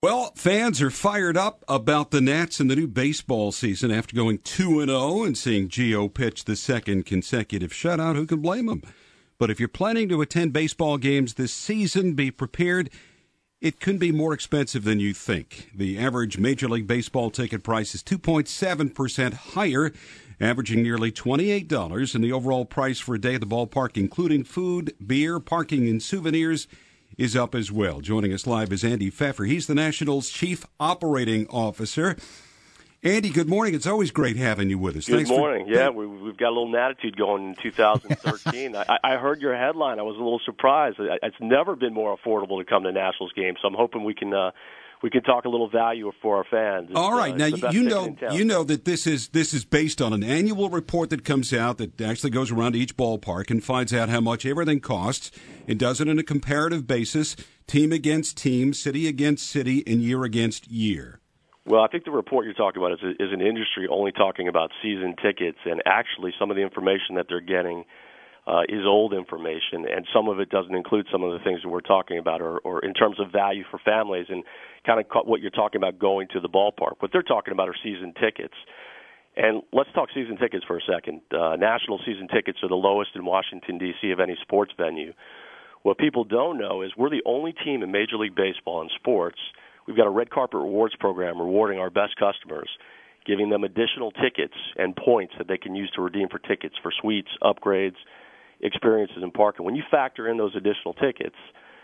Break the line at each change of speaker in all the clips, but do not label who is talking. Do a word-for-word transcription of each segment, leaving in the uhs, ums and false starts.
Well, fans are fired up about the Nats and the new baseball season after going two and oh and seeing Gio pitch the second consecutive shutout. Who can blame them? But if you're planning to attend baseball games this season, be prepared. It could be more expensive than you think. The average Major League Baseball ticket price is two point seven percent higher, averaging nearly twenty-eight dollars, and the overall price for a day at the ballpark, including food, beer, parking, and souvenirs, is up as well. Joining us live is Andy Pfeffer. He's the Nationals' Chief Operating Officer. Andy, good morning. It's always great having you with us.
Good
Thanks
morning.
For...
Yeah, we, we've got a little attitude going in two thousand thirteen. I, I heard your headline. I was a little surprised. It's never been more affordable to come to Nationals games, so I'm hoping we can uh, we can talk a little value for our fans. It's,
All right.
Uh,
now, you know you know that this is this is based on an annual report that comes out that actually goes around to each ballpark and finds out how much everything costs. It does it on a comparative basis, team against team, city against city, and year against year.
Well, I think the report you're talking about is, a, is an industry only talking about season tickets, and actually some of the information that they're getting uh, is old information, and some of it doesn't include some of the things that we're talking about, or, or in terms of value for families and kind of what you're talking about going to the ballpark. What they're talking about are season tickets. And let's talk season tickets for a second. Uh, national season tickets are the lowest in Washington, D C of any sports venue. What people don't know is we're the only team in Major League Baseball in sports. We've got a red carpet rewards program rewarding our best customers, giving them additional tickets and points that they can use to redeem for tickets for suites, upgrades, experiences, and parking. When you factor in those additional tickets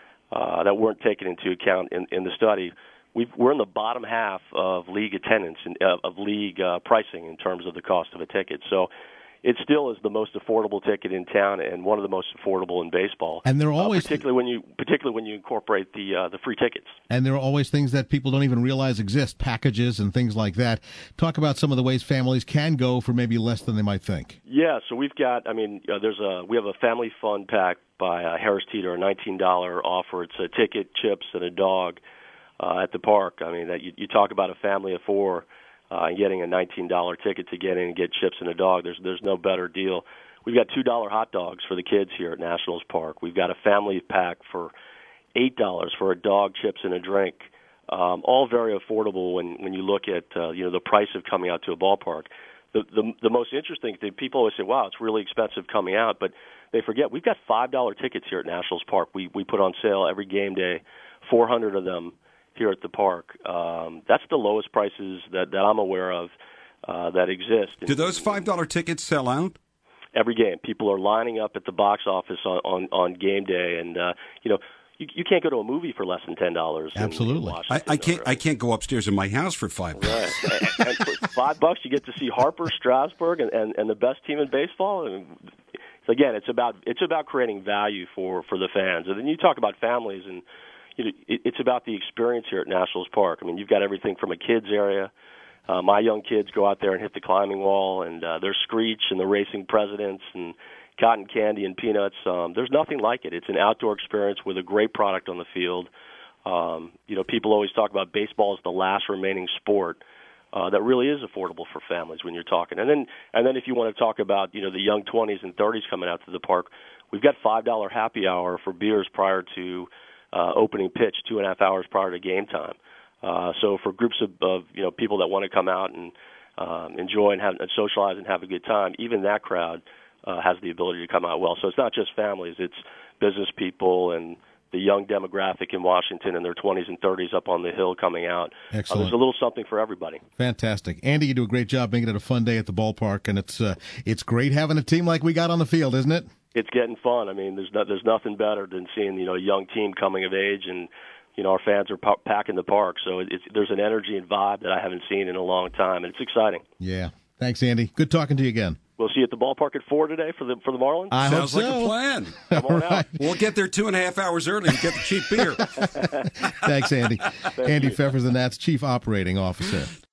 uh, that weren't taken into account in, in the study, we've, we're in the bottom half of league attendance and uh, of league uh, pricing in terms of the cost of a ticket. So it still is the most affordable ticket in town and one of the most affordable in baseball.
And there are always
uh, particularly when you particularly when you incorporate the uh, the free tickets.
And there are always things that people don't even realize exist, packages and things like that. Talk about some of the ways families can go for maybe less than they might think.
Yeah, so we've got. I mean, uh, there's a we have a family fun pack by uh, Harris Teeter, a nineteen dollars offer. It's a ticket, chips, and a dog uh, at the park. I mean, that you, you talk about a family of four. Uh, and getting a nineteen dollars ticket to get in and get chips and a dog, there's there's no better deal. We've got two dollars hot dogs for the kids here at Nationals Park. We've got a family pack for eight dollars for a dog, chips, and a drink. Um, all very affordable when, when you look at uh, you know the price of coming out to a ballpark. The, the the most interesting thing, people always say, wow, it's really expensive coming out, but they forget we've got five dollars tickets here at Nationals Park. We we put on sale every game day, four hundred of them here at the park. Um, that's the lowest prices that, that I'm aware of uh, that exist.
Do those five dollars tickets sell out?
Every game. People are lining up at the box office on, on, on game day, and uh, you know you, you can't go to a movie for less than ten dollars.
Absolutely.
In, in
I, I can't. I can't go upstairs in my house for five bucks.
Right. and, and for five bucks, you get to see Harper, Strasburg, and, and, and the best team in baseball. And so again, it's about it's about creating value for, for the fans. And then you talk about families and. You know, it's about the experience here at Nationals Park. I mean, you've got everything from a kids area. Uh, my young kids go out there and hit the climbing wall, and uh, there's Screech and the Racing Presidents and cotton candy and peanuts. Um, there's nothing like it. It's an outdoor experience with a great product on the field. Um, you know, people always talk about baseball as the last remaining sport uh, that really is affordable for families when you're talking. And then, and then if you want to talk about, you know, the young twenties and thirties coming out to the park, we've got five dollars happy hour for beers prior to Uh, opening pitch two and a half hours prior to game time. Uh, so for groups of, of you know people that want to come out and um, enjoy and, have, and socialize and have a good time, even that crowd uh, has the ability to come out well. So it's not just families; it's business people and the young demographic in Washington in their twenties and thirties up on the Hill coming out.
Excellent.
Uh, there's a little something for everybody.
Fantastic, Andy. You do a great job making it a fun day at the ballpark, and it's uh, it's great having a team like we got on the field, isn't it?
It's getting fun. I mean, there's no, there's nothing better than seeing you know a young team coming of age, and you know our fans are p- packing the park. So it's, there's an energy and vibe that I haven't seen in a long time, and it's exciting.
Yeah. Thanks, Andy. Good talking to you again.
We'll see you at the ballpark at four today for the for the Marlins.
I
Sounds
hope
like
so.
a plan.
Come on
right.
out.
We'll get there two and a half hours early and get the cheap beer.
Thanks, Andy.
Thank
Andy
you.
Pfeffer, the Nats Chief Operating Officer.